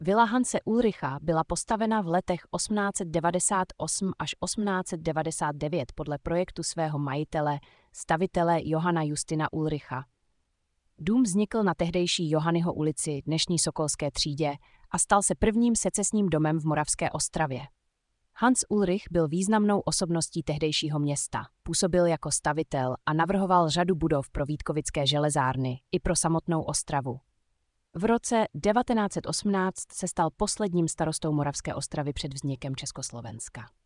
Vila Hanse Ulricha byla postavena v letech 1898 až 1899 podle projektu svého majitele, stavitele Johana Justina Ulricha. Dům vznikl na tehdejší Johanyho ulici, dnešní Sokolské třídě, a stal se prvním secesním domem v Moravské Ostravě. Hans Ulrich byl významnou osobností tehdejšího města, působil jako stavitel a navrhoval řadu budov pro Vítkovické železárny i pro samotnou Ostravu. V roce 1918 se stal posledním starostou Moravské Ostravy před vznikem Československa.